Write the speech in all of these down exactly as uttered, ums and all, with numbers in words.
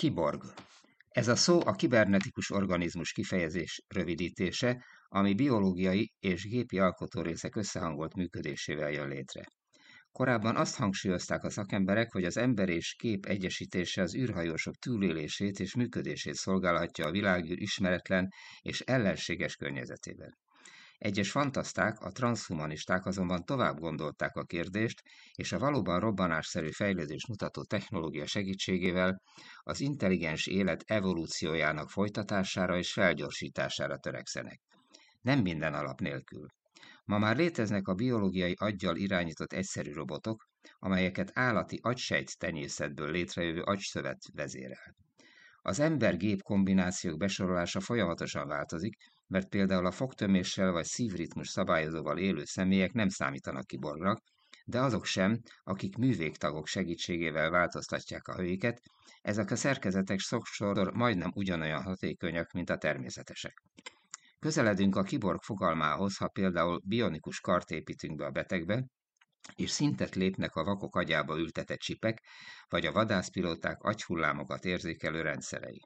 Kiborg. Ez a szó a kibernetikus organizmus kifejezés rövidítése, ami biológiai és gépi alkotórészek összehangolt működésével jön létre. Korábban azt hangsúlyozták a szakemberek, hogy az ember és gép egyesítése az űrhajósok túlélését és működését szolgálhatja a világűr ismeretlen és ellenséges környezetében. Egyes fantaszták, a transzhumanisták azonban tovább gondolták a kérdést, és a valóban robbanásszerű fejlődést mutató technológia segítségével az intelligens élet evolúciójának folytatására és felgyorsítására törekszenek. Nem minden alap nélkül. Ma már léteznek a biológiai aggyal irányított egyszerű robotok, amelyeket állati agysejt tenyészetből létrejövő agyszövet vezérel. Az ember-gép kombinációk besorolása folyamatosan változik, mert például a fogtöméssel vagy szívritmus szabályozóval élő személyek nem számítanak kiborgnak, de azok sem, akik művégtagok segítségével változtatják a hőiket, ezek a szerkezetek sokszor majdnem ugyanolyan hatékonyak, mint a természetesek. Közeledünk a kiborg fogalmához, ha például bionikus kart építünk be a betegbe, és szintet lépnek a vakok agyába ültetett csipek, vagy a vadászpilóták agyhullámokat érzékelő rendszerei.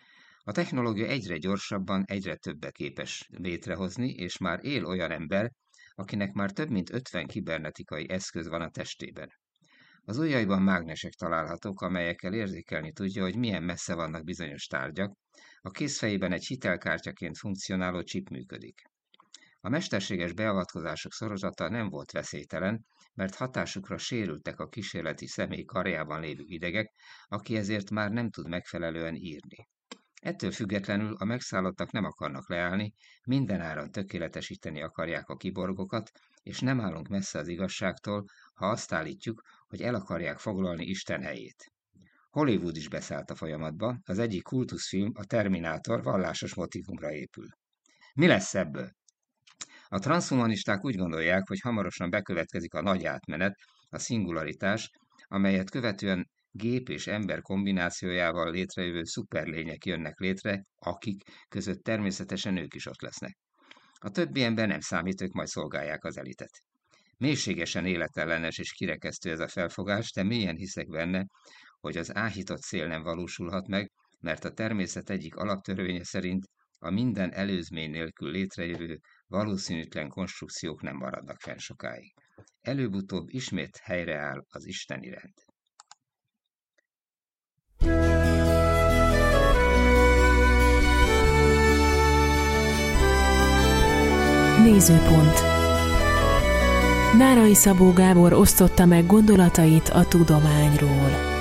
A technológia egyre gyorsabban, egyre többet képes létrehozni, és már él olyan ember, akinek már több mint ötven kibernetikai eszköz van a testében. Az ujjaiban mágnesek találhatók, amelyekkel érzékelni tudja, hogy milyen messze vannak bizonyos tárgyak, a kézfejében egy hitelkártyaként funkcionáló csip működik. A mesterséges beavatkozások sorozata nem volt veszélytelen, mert hatásukra sérültek a kísérleti személy karjában lévő idegek, aki ezért már nem tud megfelelően írni. Ettől függetlenül a megszállottak nem akarnak leállni, mindenáron tökéletesíteni akarják a kiborgokat, és nem állunk messze az igazságtól, ha azt állítjuk, hogy el akarják foglalni Isten helyét. Hollywood is beszállt a folyamatba, az egyik kultuszfilm, a Terminátor vallásos motívumra épül. Mi lesz ebből? A transzhumanisták úgy gondolják, hogy hamarosan bekövetkezik a nagy átmenet, a szingularitás, amelyet követően gép és ember kombinációjával létrejövő szuperlények jönnek létre, akik között természetesen ők is ott lesznek. A többi ember nem számít, ők majd szolgálják az elitet. Mélységesen életellenes és kirekesztő ez a felfogás, de mélyen hiszek benne, hogy az áhított cél nem valósulhat meg, mert a természet egyik alaptörvénye szerint a minden előzmény nélkül létrejövő valószínűtlen konstrukciók nem maradnak fenn sokáig. Előbb-utóbb ismét helyreáll az isteni rend. Nézőpont. Nárai Szabó Gábor osztotta meg gondolatait a tudományról.